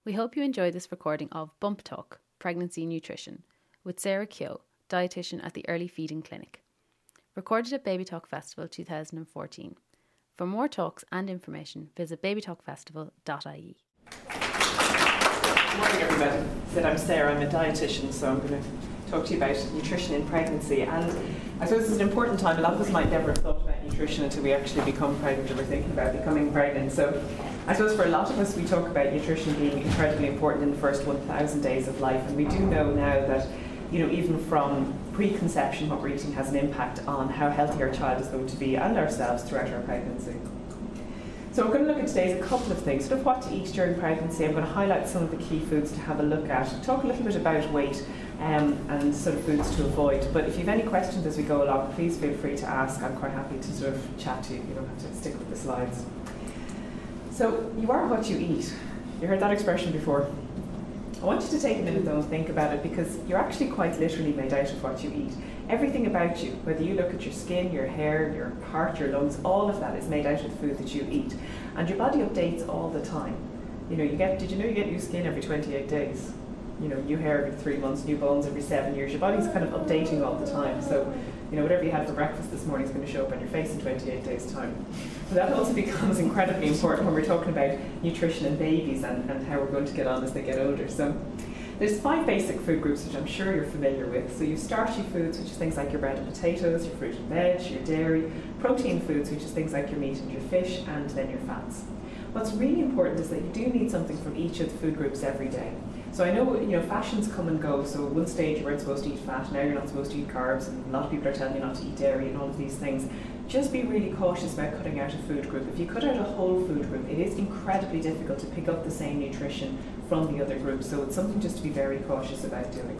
We hope you enjoy this recording of Bump Talk, Pregnancy Nutrition, with Sarah Keogh, dietitian at the Early Feeding Clinic. Recorded at Baby Talk Festival 2014. For more talks and information, visit babytalkfestival.ie. Good morning, everybody. I'm Sarah, I'm a dietitian, so I'm going to talk to you about nutrition in pregnancy. And I suppose it's an important time. A lot of us might never have thought about nutrition until we actually become pregnant or we're thinking about becoming pregnant. So I suppose for a lot of us, we talk about nutrition being incredibly important in the first 1,000 days of life. And we do know now that, even from preconception, what we're eating has an impact on how healthy our child is going to be and ourselves throughout our pregnancy. So we're going to look at today a couple of things, sort of what to eat during pregnancy. I'm going to highlight some of the key foods to have a look at, talk a little bit about weight and sort of foods to avoid. But if you have any questions as we go along, please feel free to ask. I'm quite happy to sort of chat to you. You don't have to stick with the slides. So you are what you eat. You heard that expression before. I want you to take a minute though and think about it, because you're actually quite literally made out of what you eat. Everything about you, whether you look at your skin, your hair, your heart, your lungs, all of that is made out of the food that you eat. And your body updates all the time. Did you know you get new skin every 28 days? New hair every 3 months, new bones every 7 years. Your body's kind of updating all the time. So, whatever you had for breakfast this morning is going to show up on your face in 28 days' time. So that also becomes incredibly important when we're talking about nutrition in babies and how we're going to get on as they get older. So there's 5 basic food groups which I'm sure you're familiar with. So you starchy foods, which is things like your bread and potatoes, your fruit and veg, your dairy, protein foods, which is things like your meat and your fish, and then your fats. What's really important is that you do need something from each of the food groups every day. So I know, fashions come and go. So at one stage you weren't supposed to eat fat, now you're not supposed to eat carbs, and a lot of people are telling you not to eat dairy and all of these things. Just be really cautious about cutting out a food group. If you cut out a whole food group, it is incredibly difficult to pick up the same nutrition from the other groups. So it's something just to be very cautious about doing.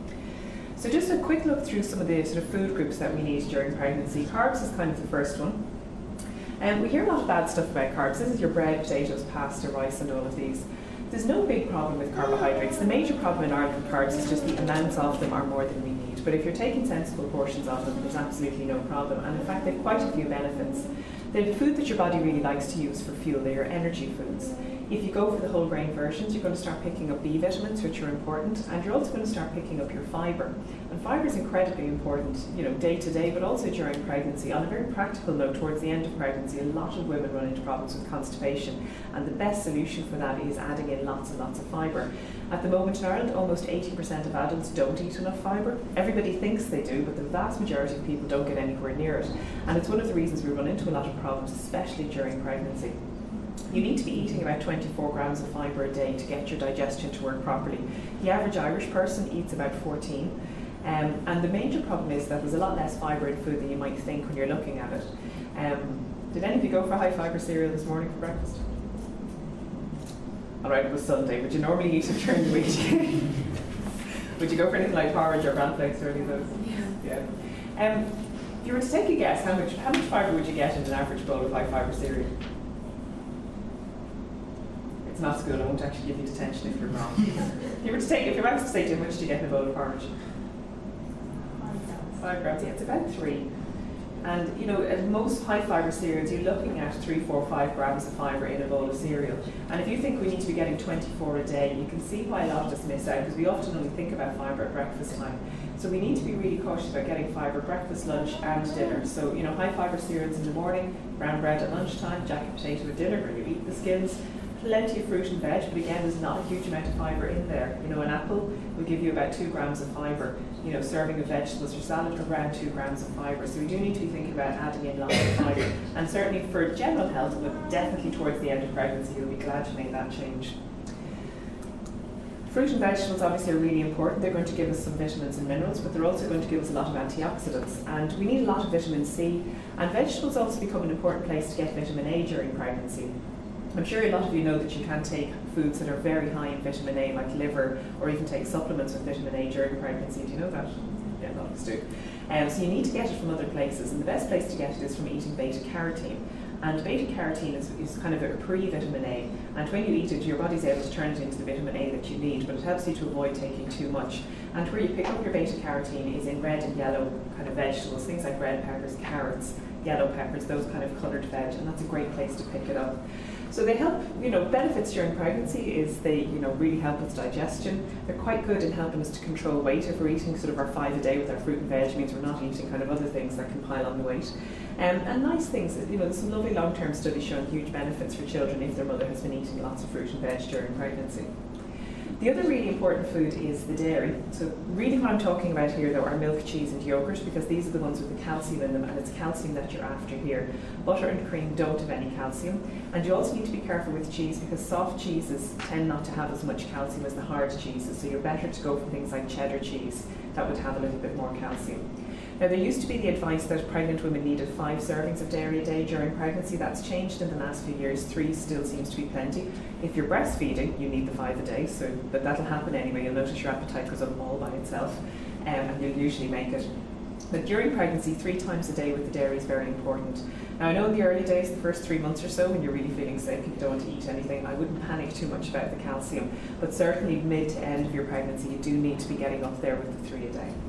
So just a quick look through some of the sort of food groups that we need during pregnancy. Carbs is kind of the first one. And we hear a lot of bad stuff about carbs. This is your bread, potatoes, pasta, rice, and all of these. There's no big problem with carbohydrates. The major problem in Ireland with carbs is just the amounts of them are more than we need. But if you're taking sensible portions of them, there's absolutely no problem. And in fact, they've quite a few benefits. The food that your body really likes to use for fuel, they're your energy foods. If you go for the whole grain versions, you're going to start picking up B vitamins, which are important, and you're also going to start picking up your fibre. And fibre is incredibly important, day to day, but also during pregnancy. On a very practical note, towards the end of pregnancy, a lot of women run into problems with constipation, and the best solution for that is adding in lots and lots of fibre. At the moment in Ireland, almost 80% of adults don't eat enough fibre. Everybody thinks they do, but the vast majority of people don't get anywhere near it. And it's one of the reasons we run into a lot of problems, especially during pregnancy. You need to be eating about 24 grams of fibre a day to get your digestion to work properly. The average Irish person eats about 14. And the major problem is that there's a lot less fibre in food than you might think when you're looking at it. Did any of you go for high fibre cereal this morning for breakfast? All right, it was Sunday. Would you normally eat it during the week? Would you go for anything like porridge or bran flakes or any of those? Yeah. If you were to take a guess, how much fibre would you get in an average bowl of high fibre cereal? It's not school. I won't actually give you detention if you're wrong. If you were to say how much do you get in a bowl of porridge? 5 grams. Yeah, it's about 3. And at most high fibre cereals, you're looking at 3, 4, 5 grams of fibre in a bowl of cereal. And if you think we need to be getting 24 a day, you can see why a lot of us miss out, because we often only think about fibre at breakfast time. So we need to be really cautious about getting fibre breakfast, lunch, and dinner. So high fibre cereals in the morning, brown bread at lunchtime, jacket potato at dinner where you eat the skins. Plenty of fruit and veg, but again, there's not a huge amount of fibre in there. An apple will give you about 2 grams of fibre. Serving of vegetables or salad around 2 grams of fibre. So we do need to be thinking about adding in lots of fibre. And certainly for general health, but definitely towards the end of pregnancy, you'll be glad you made that change. Fruit and vegetables obviously are really important. They're going to give us some vitamins and minerals, but they're also going to give us a lot of antioxidants. And we need a lot of vitamin C. And vegetables also become an important place to get vitamin A during pregnancy. I'm sure a lot of you know that you can take foods that are very high in vitamin A, like liver, or even take supplements with vitamin A during pregnancy. Do you know that? Yeah, a lot of us do. So you need to get it from other places, and the best place to get it is from eating beta-carotene. And beta-carotene is kind of a pre-vitamin A, and when you eat it, your body's able to turn it into the vitamin A that you need, but it helps you to avoid taking too much. And where you pick up your beta-carotene is in red and yellow kind of vegetables, things like red peppers, carrots, yellow peppers, those kind of coloured veg, and that's a great place to pick it up. So they help, benefits during pregnancy is they, really help with digestion. They're quite good in helping us to control weight. If we're eating sort of our 5 a day with our fruit and veg, it means we're not eating kind of other things that can pile on the weight. And nice things, there's some lovely long-term studies showing huge benefits for children if their mother has been eating lots of fruit and veg during pregnancy. The other really important food is the dairy. So really what I'm talking about here though are milk, cheese and yogurt, because these are the ones with the calcium in them, and it's calcium that you're after here. Butter and cream don't have any calcium. And you also need to be careful with cheese because soft cheeses tend not to have as much calcium as the hard cheeses. So you're better to go for things like cheddar cheese that would have a little bit more calcium. Now there used to be the advice that pregnant women needed 5 servings of dairy a day during pregnancy. That's changed in the last few years. 3 still seems to be plenty. If you're breastfeeding, you need the 5 a day, but that'll happen anyway. You'll notice your appetite goes up all by itself, and you'll usually make it. But during pregnancy, 3 times a day with the dairy is very important. Now I know in the early days, the first 3 months or so, when you're really feeling sick and you don't want to eat anything, I wouldn't panic too much about the calcium. But certainly mid to end of your pregnancy, you do need to be getting up there with the 3 a day.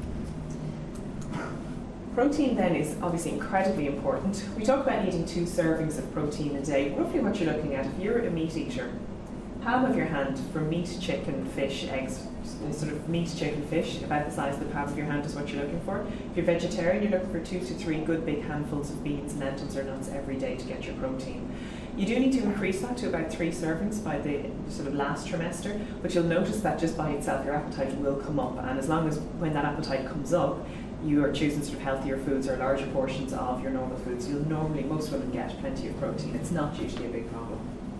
Protein then is obviously incredibly important. We talk about needing 2 servings of protein a day. Roughly what you're looking at, if you're a meat eater, palm of your hand for meat, chicken, fish, eggs, sort of meat, chicken, fish, about the size of the palm of your hand is what you're looking for. If you're vegetarian, you're looking for 2 to 3 good big handfuls of beans, lentils or nuts every day to get your protein. You do need to increase that to about 3 servings by the sort of last trimester, but you'll notice that just by itself your appetite will come up, and as long as when that appetite comes up, you are choosing sort of healthier foods or larger portions of your normal foods, you'll normally, most women get plenty of protein. It's not usually a big problem.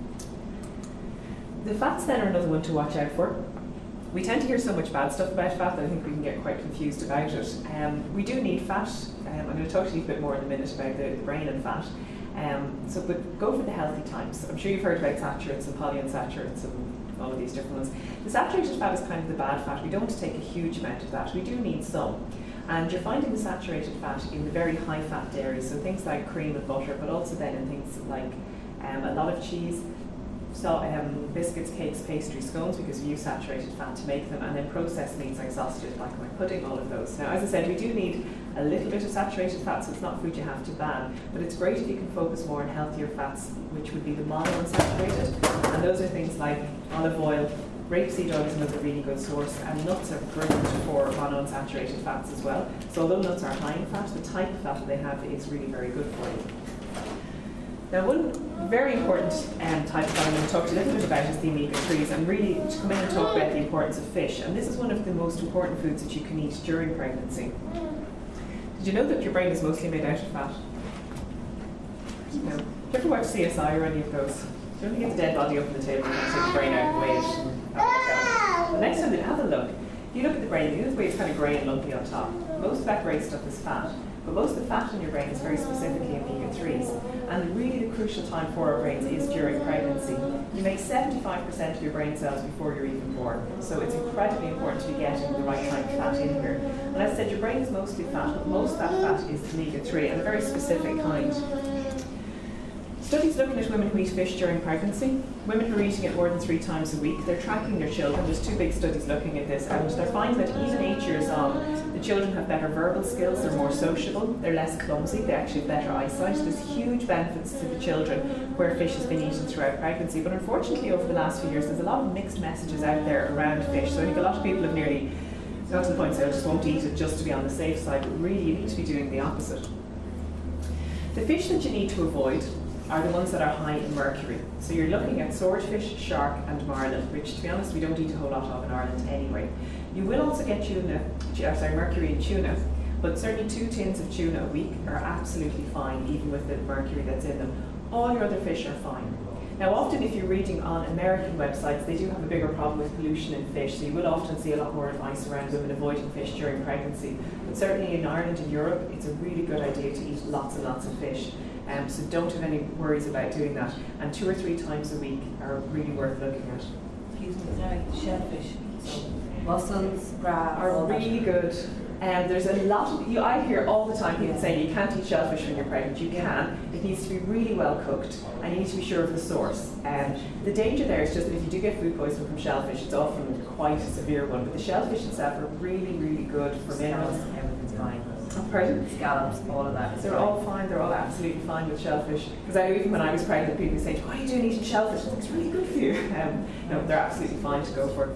The fats then are another one to watch out for. We tend to hear so much bad stuff about fat that I think we can get quite confused about it. We do need fat. I'm going to talk to you a bit more in a minute about the brain and fat. But go for the healthy types. I'm sure you've heard about saturates and polyunsaturates and all of these different ones. The saturated fat is kind of the bad fat. We don't want to take a huge amount of that. We do need some. And you're finding the saturated fat in the very high fat dairies, so things like cream and butter, but also then in things like a lot of cheese, biscuits, cakes, pastries, scones, because we use saturated fat to make them, and then processed meats like sausages, black and white pudding, all of those. Now, as I said, we do need a little bit of saturated fat, so it's not food you have to ban, but it's great if you can focus more on healthier fats, which would be the monounsaturated, and those are things like olive oil. Rapeseed oil is another really good source, and nuts are great for monounsaturated fats as well. So although nuts are high in fat, the type of fat they have is really very good for you. Now one very important type of fat I'm going to talk to you a little bit about is the omega-3s, and really to come in and talk about the importance of fish. And this is one of the most important foods that you can eat during pregnancy. Did you know that your brain is mostly made out of fat? No. Do you ever watch CSI or any of those? You don't get the dead body up on the table and take the brain out and weigh it. The next time you have a look, if you look at the brain, you know the way it's kind of grey and lumpy on top. Most of that grey stuff is fat, but most of the fat in your brain is very specifically omega-3s. And really the crucial time for our brains is during pregnancy. You make 75% of your brain cells before you're even born. So it's incredibly important to be getting the right kind of fat in here. And as I said, your brain is mostly fat, but most of that fat is omega-3, and a very specific kind. Studies looking at women who eat fish during pregnancy, women who are eating it more than 3 times a week, they're tracking their children. There's 2 big studies looking at this, and they're finding that even 8 years on, the children have better verbal skills, they're more sociable, they're less clumsy, they actually have better eyesight. There's huge benefits to the children where fish has been eaten throughout pregnancy, but unfortunately over the last few years there's a lot of mixed messages out there around fish. So I think a lot of people have nearly got to the point where they just won't eat it just to be on the safe side, but really you need to be doing the opposite. The fish that you need to avoid are the ones that are high in mercury. So you're looking at swordfish, shark and marlin, which to be honest we don't eat a whole lot of in Ireland anyway. You will also get mercury in tuna, but certainly 2 tins of tuna a week are absolutely fine, even with the mercury that's in them. All your other fish are fine. Now often if you're reading on American websites, they do have a bigger problem with pollution in fish, so you will often see a lot more advice around women avoiding fish during pregnancy. But certainly in Ireland and Europe, it's a really good idea to eat lots and lots of fish. So don't have any worries about doing that. And 2 or 3 times a week are really worth looking at. Excuse me, sorry, shellfish. So mussels, crabs, are really good. There's a lot of, I hear all the time people saying you can't eat shellfish when you're pregnant. You can. It needs to be really well cooked, and you need to be sure of the source. The danger there is just that if you do get food poisoning from shellfish, it's often quite a severe one. But the shellfish itself are really, really good for minerals. Everything's fine. Pardon? Scallops, all of that. They're all fine. They're all absolutely fine with shellfish. Because even when I was pregnant, people would say, "Why are you doing eating shellfish? It's really good for you." No, they're absolutely fine to go for.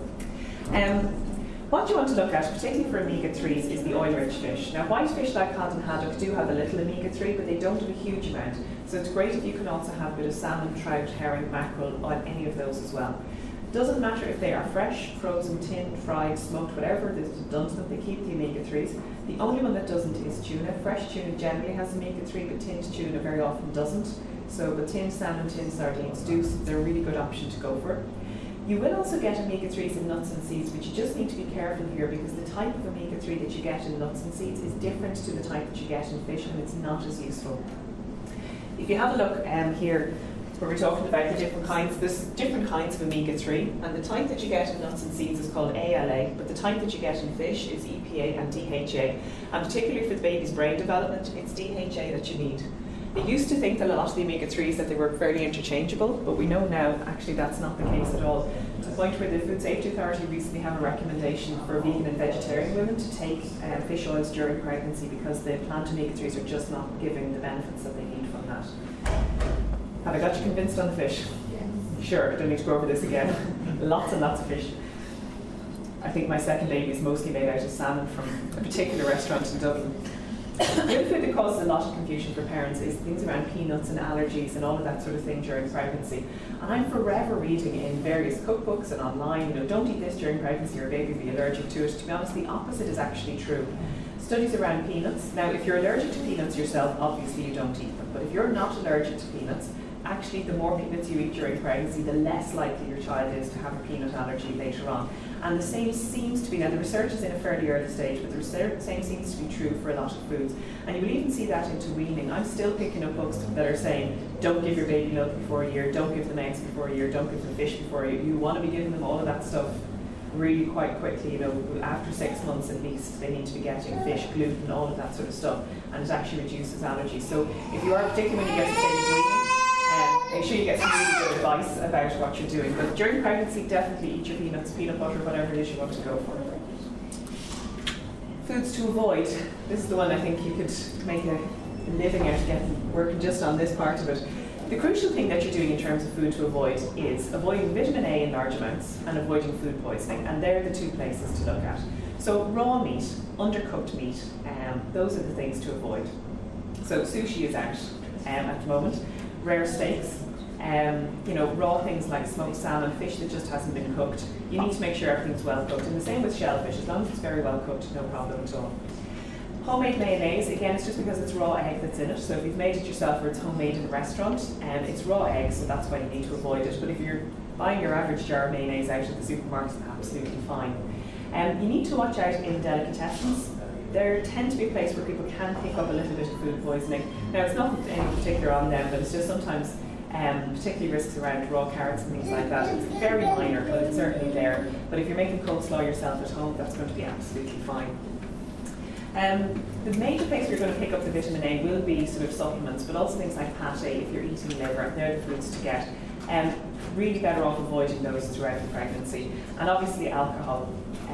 What you want to look at, particularly for omega-3s, is the oil-rich fish. Now, white fish like cod and haddock do have a little omega-3, but they don't have a huge amount. So it's great if you can also have a bit of salmon, trout, herring, mackerel, on any of those as well. Doesn't matter if they are fresh, frozen, tinned, fried, smoked, whatever it is done to them, they keep the omega-3s. The only one that doesn't is tuna. Fresh tuna generally has omega-3, but tinned tuna very often doesn't. So, but tinned salmon, tinned sardines do, so they're a really good option to go for. You will also get omega-3s in nuts and seeds, but you just need to be careful here because the type of omega-3 that you get in nuts and seeds is different to the type that you get in fish, and it's not as useful. If you have a look here, where we're talking about the different kinds, there's different kinds of omega-3, and the type that you get in nuts and seeds is called ALA, but the type that you get in fish is EPA and DHA, and particularly for the baby's brain development, it's DHA that you need. They used to think that a lot of the omega-3s that they were fairly interchangeable, but we know now actually that's not the case at all. To the point where the Food Safety Authority recently have a recommendation for vegan and vegetarian women to take fish oils during pregnancy because the plant omega-3s are just not giving the benefits that they need from that. Have I got you convinced on the fish? Yes. Sure, I don't need to go over this again. Lots and lots of fish. I think my second baby is mostly made out of salmon from a particular restaurant in Dublin. The other food that causes a lot of confusion for parents is things around peanuts and allergies and all of that sort of thing during pregnancy. And I'm forever reading in various cookbooks and online, don't eat this during pregnancy or your baby will be allergic to it. To be honest, the opposite is actually true. Studies around peanuts. Now, if you're allergic to peanuts yourself, obviously you don't eat them. But if you're not allergic to peanuts, actually the more peanuts you eat during pregnancy, the less likely your child is to have a peanut allergy later on. And the same seems to be, now the research is in a fairly early stage, but the same seems to be true for a lot of foods. And you will even see that into weaning. I'm still picking up books that are saying, don't give your baby milk before a year, don't give them eggs before a year, don't give them fish before a year. You want to be giving them all of that stuff really quite quickly, after 6 months at least, they need to be getting fish, gluten, all of that sort of stuff, and it actually reduces allergies. So if you are, particularly when you get to stage of weaning, make sure you get some really good advice about what you're doing. But during pregnancy, definitely eat your peanuts, peanut butter, whatever it is you want to go for. Foods to avoid. This is the one I think you could make a living out of working just on this part of it. The crucial thing that you're doing in terms of food to avoid is avoiding vitamin A in large amounts and avoiding food poisoning, and they're the two places to look at. So raw meat, undercooked meat, those are the things to avoid. So sushi is out at the moment. Rare steaks, raw things like smoked salmon, fish that just hasn't been cooked. You need to make sure everything's well cooked. And the same with shellfish, as long as it's very well cooked, no problem at all. Homemade mayonnaise, again, it's just because it's raw egg that's in it. So if you've made it yourself or it's homemade in a restaurant, it's raw egg, so that's why you need to avoid it. But if you're buying your average jar of mayonnaise out at the supermarket, it's absolutely fine. You need to watch out in delicatessens. There tend to be a place where people can pick up a little bit of food poisoning. Now, it's not any particular on them, but it's just sometimes particularly risks around raw carrots and things like that. It's very minor, but it's certainly there. But if you're making coleslaw yourself at home, that's going to be absolutely fine. The major place you're going to pick up the vitamin A will be sort of supplements, but also things like pate if you're eating liver. They're the foods to get. Really better off avoiding those throughout the pregnancy. And obviously alcohol.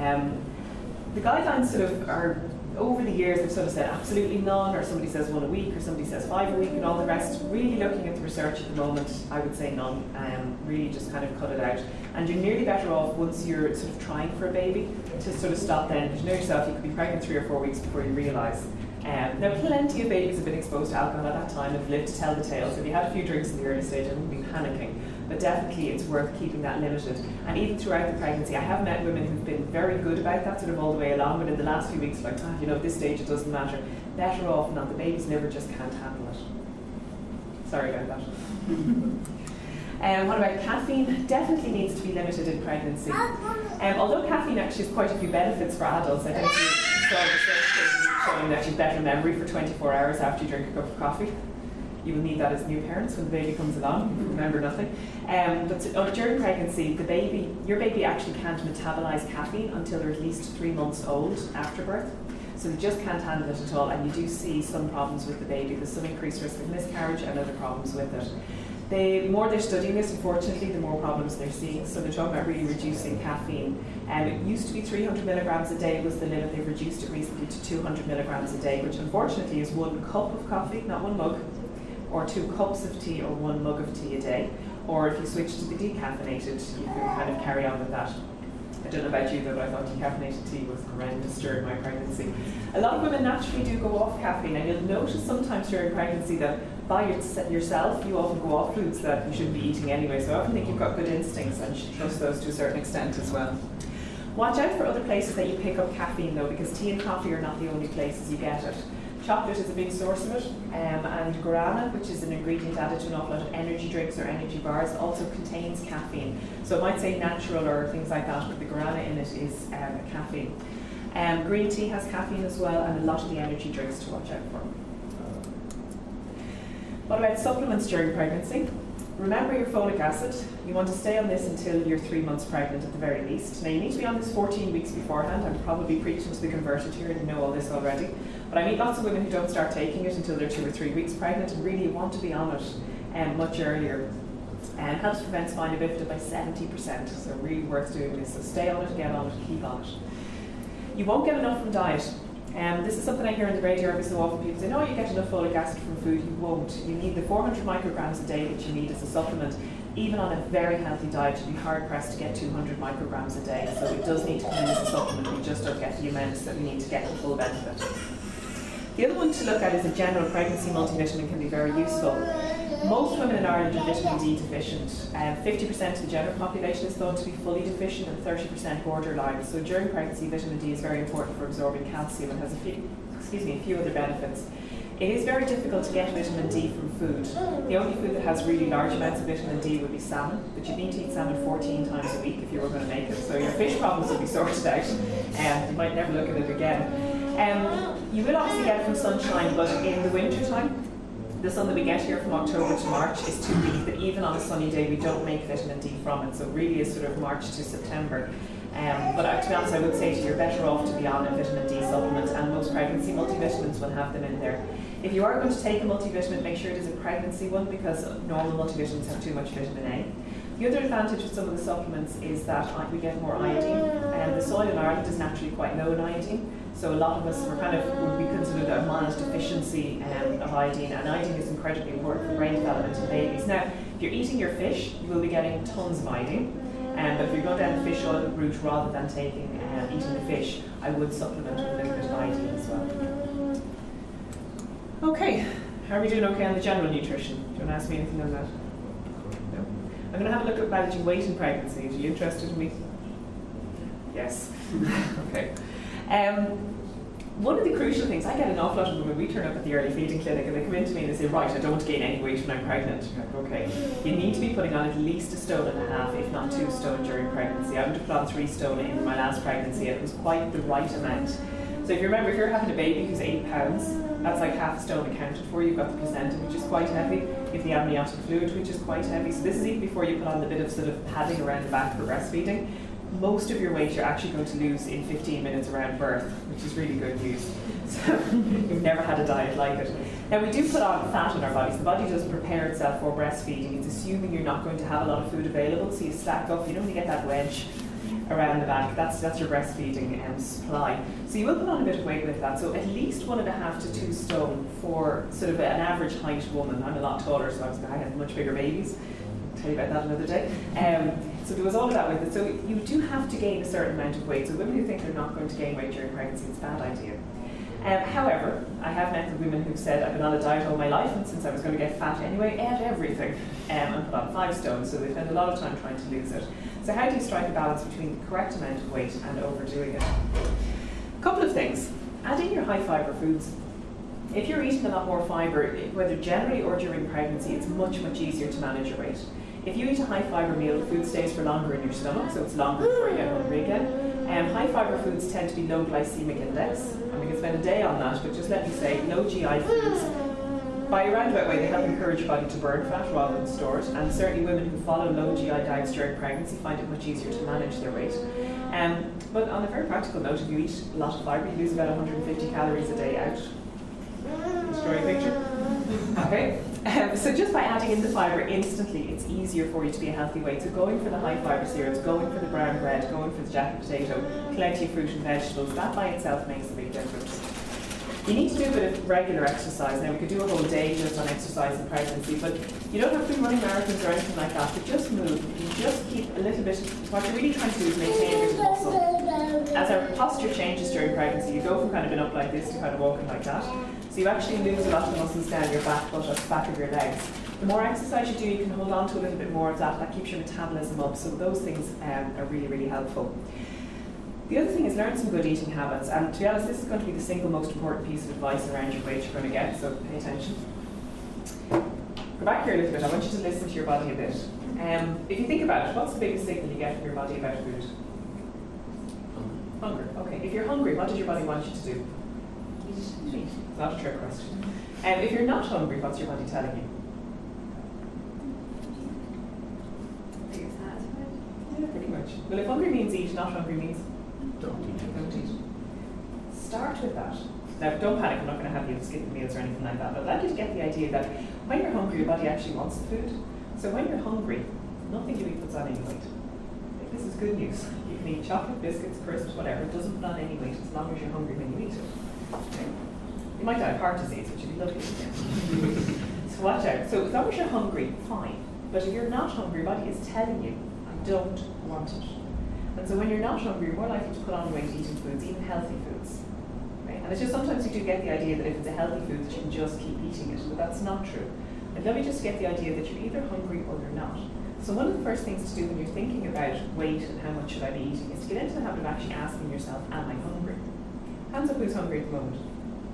The guidelines sort of are, over the years, they've sort of said absolutely none, or somebody says 1 a week, or somebody says 5 a week, and all the rest. Really looking at the research at the moment, I would say none. Really just kind of cut it out. And you're nearly better off once you're sort of trying for a baby to sort of stop then. Because you know yourself, you could be pregnant 3 or 4 weeks before you realise. Now, plenty of babies have been exposed to alcohol at that time and have lived to tell the tale. So if you had a few drinks in the early stage, I wouldn't be panicking. But definitely it's worth keeping that limited. And even throughout the pregnancy, I have met women who've been very good about that sort of all the way along, but in the last few weeks, like, at this stage it doesn't matter. Better off not. The baby's liver just can't handle it. Sorry about that. What about caffeine? Definitely needs to be limited in pregnancy. Although caffeine actually has quite a few benefits for adults, I think you saw research showing that you've better memory for 24 hours after you drink a cup of coffee. You will need that as new parents when the baby comes along. You remember nothing. But during pregnancy, your baby actually can't metabolize caffeine until they're at least 3 months old after birth. So they just can't handle it at all, and you do see some problems with the baby. There's some increased risk of miscarriage and other problems with it. The more they're studying this, unfortunately, the more problems they're seeing. So they're talking about really reducing caffeine. It used to be 300 milligrams a day was the limit. They've reduced it recently to 200 milligrams a day, which unfortunately is 1 cup of coffee, not 1 mug, or 2 cups of tea, or 1 mug of tea a day. Or if you switch to the decaffeinated, you can kind of carry on with that. I don't know about you though, but I thought decaffeinated tea was horrendous during my pregnancy. A lot of women naturally do go off caffeine, and you'll notice sometimes during pregnancy that by yourself you often go off foods that you shouldn't be eating anyway. So I often think you've got good instincts and should trust those to a certain extent as well. Watch out for other places that you pick up caffeine though, because tea and coffee are not the only places you get it. Chocolate is a big source of it, and guarana, which is an ingredient added to an awful lot of energy drinks or energy bars, also contains caffeine. So it might say natural or things like that, but the guarana in it is caffeine. Green tea has caffeine as well, and a lot of the energy drinks to watch out for. What about supplements during pregnancy? Remember your folic acid. You want to stay on this until you're 3 months pregnant at the very least. Now you need to be on this 14 weeks beforehand. I'm probably preaching to the converted here, you know all this already. But I meet lots of women who don't start taking it until they're 2 or 3 weeks pregnant and really want to be on it much earlier. And helps prevent spina bifida by 70%, so really worth doing this. So stay on it, get on it, keep on it. You won't get enough from diet. This is something I hear on the radio every so often. People say, no, you get enough folic acid from food. You won't. You need the 400 micrograms a day that you need as a supplement. Even on a very healthy diet, you'd be hard pressed to get 200 micrograms a day. So it does need to come in as a supplement. We just don't get the amounts that we need to get the full benefit. The other one to look at is a general pregnancy multivitamin can be very useful. Most women in Ireland are vitamin D deficient. 50% of the general population is thought to be fully deficient and 30% borderline. So during pregnancy, vitamin D is very important for absorbing calcium and has a few other benefits. It is very difficult to get vitamin D from food. The only food that has really large amounts of vitamin D would be salmon, but you need to eat salmon 14 times a week if you were going to make it. So your fish problems will be sorted out, and you might never look at it again. You will obviously get it from sunshine, but in the winter time, the sun that we get here from October to March is too weak that even on a sunny day we don't make vitamin D from it. So it really is sort of March to September. But to be honest, I would say to you, you're better off to be on a vitamin D supplement, and most pregnancy multivitamins will have them in there. If you are going to take a multivitamin, make sure it is a pregnancy one, because normal multivitamins have too much vitamin A. The other advantage of some of the supplements is that we get more iodine, and the soil in Ireland is naturally quite low in iodine. So a lot of us would be considered a mild deficiency of iodine, and iodine is incredibly important for brain development in babies. Now, if you're eating your fish, you will be getting tons of iodine, but if you're going down the fish oil route rather than eating the fish, I would supplement with a little bit of iodine as well. Okay, how are we doing okay on the general nutrition? Do you want to ask me anything on that? No? I'm going to have a look at managing weight in pregnancy. Are you interested in me? Yes. Okay. One of the crucial things, I get an awful lot of women, we turn up at the early feeding clinic and they come in to me and they say, right, I don't want to gain any weight when I'm pregnant. I'm like, okay, you need to be putting on at least 1.5 stone, if not 2 stone during pregnancy. I would have put on 3 stone in my last pregnancy, and it was quite the right amount. So if you remember, if you're having a baby who's 8 pounds, that's like 0.5 stone accounted for. You've got the placenta, which is quite heavy. You have the amniotic fluid, which is quite heavy. So this is even before you put on the bit of sort of padding around the back for breastfeeding. Most of your weight you're actually going to lose in 15 minutes around birth, which is really good news. So you've never had a diet like it. Now we do put on fat in our bodies. The body doesn't prepare itself for breastfeeding. It's assuming you're not going to have a lot of food available, so you stack up. You don't really get that wedge around the back. That's your breastfeeding supply. So you will put on a bit of weight with that. So at least 1.5 to 2 stone for sort of an average height woman. I'm a lot taller, so I have much bigger babies. I'll tell you about that another day. So there was all of that with it. So you do have to gain a certain amount of weight. So women who think they're not going to gain weight during pregnancy, it's a bad idea. However, I have met the women who've said, I've been on a diet all my life, and since I was going to get fat anyway, ate everything and put on 5 stone. So they spend a lot of time trying to lose it. So how do you strike a balance between the correct amount of weight and overdoing it? A couple of things. Add in your high fibre foods. If you're eating a lot more fibre, whether generally or during pregnancy, it's much, much easier to manage your weight. If you eat a high fibre meal, the food stays for longer in your stomach, so it's longer before you get hungry again. High fibre foods tend to be low glycemic index, and we can spend a day on that, but just let me say, low GI foods, by a roundabout way, they help encourage your body to burn fat rather than store it, and certainly women who follow low GI diets during pregnancy find it much easier to manage their weight. But on a very practical note, if you eat a lot of fibre, you lose about 150 calories a day out. Story picture? Okay, so just by adding in the fibre instantly, it's easier for you to be a healthy weight. So going for the high fibre cereals, going for the brown bread, going for the jacket potato, plenty of fruit and vegetables, that by itself makes a big difference. You need to do a bit of regular exercise. Now, we could do a whole day just on exercise in pregnancy, but you don't have to be running marathons or anything like that, but just move. You just keep a little bit, what you're really trying to do is maintain a bit of muscle. As our posture changes during pregnancy, you go from kind of being up like this to kind of walking like that. So you actually lose a lot of muscles down your back, buttocks, back of your legs. The more exercise you do, you can hold on to a little bit more of that. That keeps your metabolism up. So those things are really, really helpful. The other thing is learn some good eating habits. And to be honest, this is going to be the single most important piece of advice around your weight you're going to get, so pay attention. Go back here a little bit. I want you to listen to your body a bit. If you think about it, what's the biggest signal you get from your body about food? Hunger. Okay. If you're hungry, what does your body want you to do? Eat. It's not a trick question. If you're not hungry, what's your body telling you? Yeah, pretty much. Well, if hungry means eat, not hungry means don't eat. Start with that. Now, don't panic. I'm not going to have you skip meals or anything like that. But I'd like you to get the idea that when you're hungry, your body actually wants the food. So when you're hungry, nothing you eat puts on any weight. This is good news. You can eat chocolate, biscuits, crisps, whatever. It doesn't put on any weight as long as you're hungry when you eat it. Okay. You might die of heart disease, which would be lovely. So watch out. So as long as you're hungry, fine. But if you're not hungry, your body is telling you, I don't want it. And so when you're not hungry, you're more likely to put on weight eating foods, even healthy foods. Right? And it's just sometimes you do get the idea that if it's a healthy food, that you can just keep eating it. But that's not true. And let me just get the idea that you're either hungry or you're not. So one of the first things to do when you're thinking about weight and how much should I be eating is to get into the habit of actually asking yourself, am I hungry? Hands up who's hungry at the moment.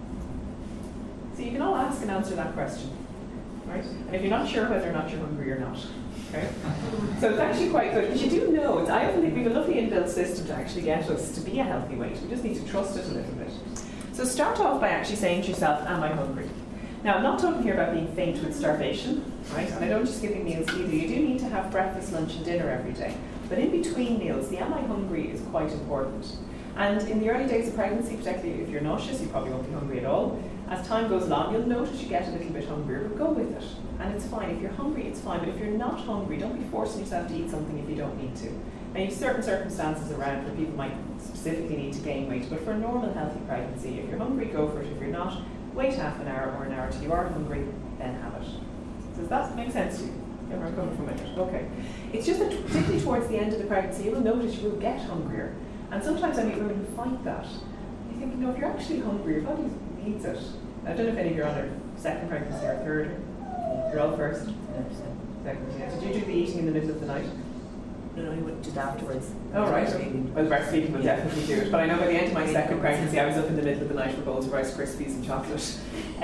So you can all ask and answer that question, right? And if you're not sure whether or not you're hungry or not, okay? So it's actually quite good, because you do know, I often think we have a lovely inbuilt system to actually get us to be a healthy weight. We just need to trust it a little bit. So start off by actually saying to yourself, am I hungry? Now, I'm not talking here about being faint with starvation, right? And I don't just skipping meals either. You do need to have breakfast, lunch and dinner every day. But in between meals, the am I hungry is quite important. And in the early days of pregnancy, particularly if you're nauseous, you probably won't be hungry at all. As time goes along, you'll notice you get a little bit hungrier, but go with it. And it's fine. If you're hungry, it's fine. But if you're not hungry, don't be forcing yourself to eat something if you don't need to. Now, you have certain circumstances around where people might specifically need to gain weight, but for a normal, healthy pregnancy, if you're hungry, go for it. If you're not, wait half an hour or an hour till you are hungry, then have it. Does that make sense to you? Yeah, where I'm coming from it. Okay. It's just that particularly towards the end of the pregnancy, you will notice you will get hungrier. And sometimes I meet women who fight that. You think, if you're actually hungry, your body needs it. I don't know if any of you are on their second pregnancy or third. You're all first? Second, yeah. Did you do the eating in the middle of the night? No, we wouldn't do that afterwards. Oh, right. Well, breastfeeding will definitely do it. But I know by the end of my second pregnancy, I was up in the middle of the night with bowls of Rice Krispies and chocolate.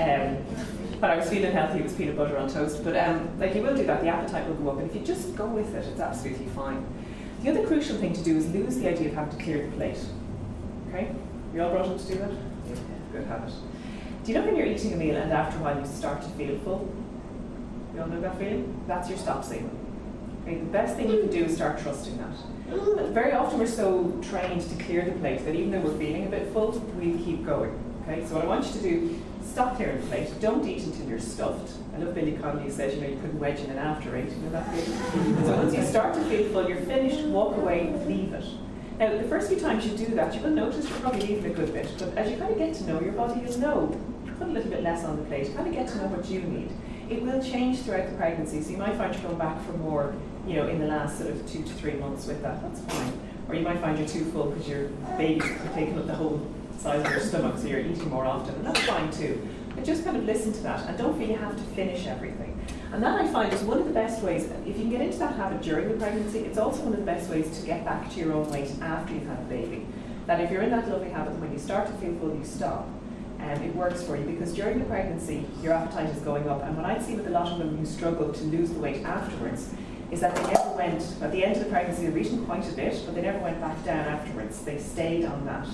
But I was feeling healthy. It was peanut butter on toast. But like you will do that, the appetite will go up. And if you just go with it, it's absolutely fine. The other crucial thing to do is lose the idea of having to clear the plate. Okay? You all brought up to do that? Yeah. Good habit. Do you know when you're eating a meal and after a while you start to feel full? You all know that feeling? That's your stop signal. Okay, the best thing you can do is start trusting that. And very often we're so trained to clear the plate that even though we're feeling a bit full, we'll keep going. Okay, so what I want you to do, stop clearing the plate. Don't eat until you're stuffed. I love Billy Connolly says, you couldn't wedge in an after eight. You know that feeling? So once you start to feel full, you're finished, walk away, leave it. Now, the first few times you do that, you will notice you're probably leaving a good bit. But as you kind of get to know your body, you'll know, put a little bit less on the plate, kind of get to know what you need. It will change throughout the pregnancy, so you might find you're going back for more, in the last sort of 2 to 3 months with that. That's fine. Or you might find you're too full because your baby's taking up the whole size of your stomach, so you're eating more often, and that's fine too. But just kind of listen to that, and don't feel you have to finish everything. And that I find is one of the best ways, if you can get into that habit during the pregnancy, it's also one of the best ways to get back to your own weight after you've had a baby. That if you're in that lovely habit, when you start to feel full, you stop. It works for you, because during the pregnancy, your appetite is going up. And what I'd see with a lot of women who struggle to lose the weight afterwards is that they never went, at the end of the pregnancy, they've eaten quite a bit, but they never went back down afterwards. They stayed on that.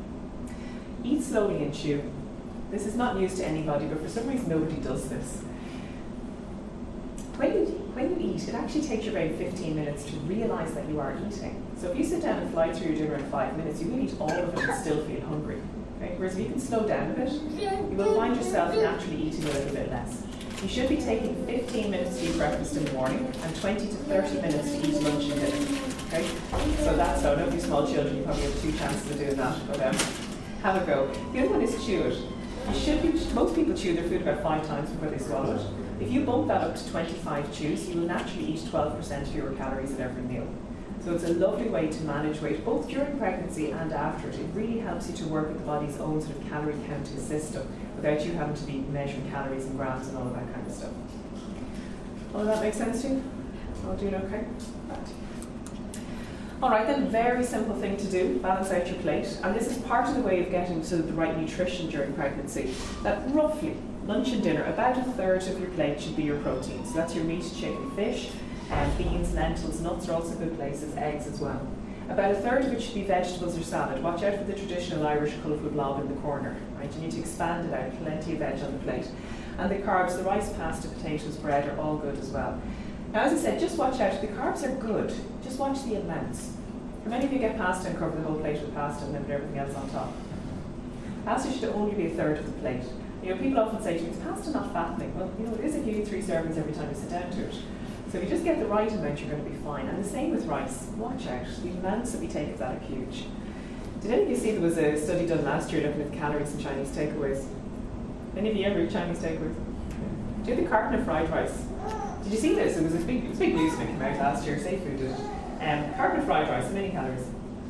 Eat slowly and chew. This is not news to anybody, but for some reason nobody does this. When you eat, it actually takes you about 15 minutes to realise that you are eating. So if you sit down and fly through your dinner in 5 minutes, you will eat all of it and still feel hungry. Okay? Whereas if you can slow down a bit, you will find yourself naturally eating a little bit less. You should be taking 15 minutes to eat breakfast in the morning and 20 to 30 minutes to eat lunch and dinner. Okay? So that's so. Nobody small children, you probably have 2 chances of doing that, but have a go. The other one is chew it. You should be, most people chew their food about 5 times before they swallow it. If you bump that up to 25 chews, you will naturally eat 12% fewer calories at every meal. So it's a lovely way to manage weight, both during pregnancy and after it. It really helps you to work with the body's own sort of calorie counting system without you having to be measuring calories and grams and all of that kind of stuff. All of that make sense to you? All doing okay? Right. All right then, very simple thing to do, balance out your plate. And this is part of the way of getting to the right nutrition during pregnancy. That roughly, lunch and dinner, about 1/3 of your plate should be your protein. So that's your meat, chicken, fish, beans, lentils, nuts are also good places, eggs as well. About 1/3 of it should be vegetables or salad. Watch out for the traditional Irish colourful blob in the corner. Right? You need to expand it out, plenty of veg on the plate. And the carbs, the rice, pasta, potatoes, bread are all good as well. Now, as I said, just watch out. The carbs are good. Just watch the amounts. For many of you get pasta and cover the whole plate with pasta and then put everything else on top. Pasta should only be 1/3 of the plate. You know, people often say to me, is pasta not fattening? Well, you know, it is if you eat 3 servings every time you sit down to it. So if you just get the right amount, you're going to be fine. And the same with rice. Watch out. The amounts that we take of that are huge. Did any of you see there was a study done last year looking at the calories in Chinese takeaways? Any of you ever eat Chinese takeaways? Do you have the carton of fried rice? Did you see this? It was big news when it came out last year. Safe Food did it. Carton of fried rice, how many calories?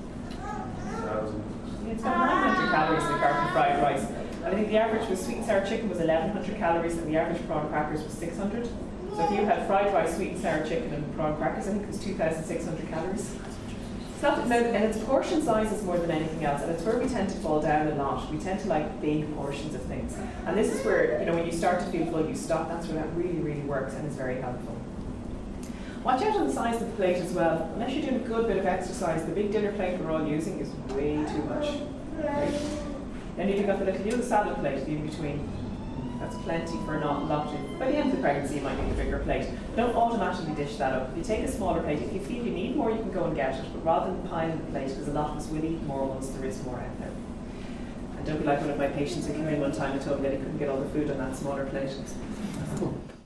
1,000. Yeah, it's got 900 calories in a carton of fried rice. And I think the average was sweet and sour chicken was 1,100 calories and the average prawn crackers was 600. So if you had fried rice, sweet and sour chicken and prawn crackers, I think it was 2,600 calories. It's not, no, and its portion size is more than anything else, and it's where we tend to fall down a lot. We tend to like big portions of things. And this is where, you know, when you start to feel full, you stop. That's where that really, really works and is very helpful. Watch out on the size of the plate as well. Unless you're doing a good bit of exercise, the big dinner plate we're all using is way too much. Right? Then you've got the little salad plate in between. That's plenty for not locked. By the end of the pregnancy, you might need a bigger plate. Don't automatically dish that up. If you take a smaller plate, if you feel you need more, you can go and get it. But rather than piling the plate, because a lot of us will eat more once there is more out there. And don't be like one of my patients who came in one time and told me that he couldn't get all the food on that smaller plate.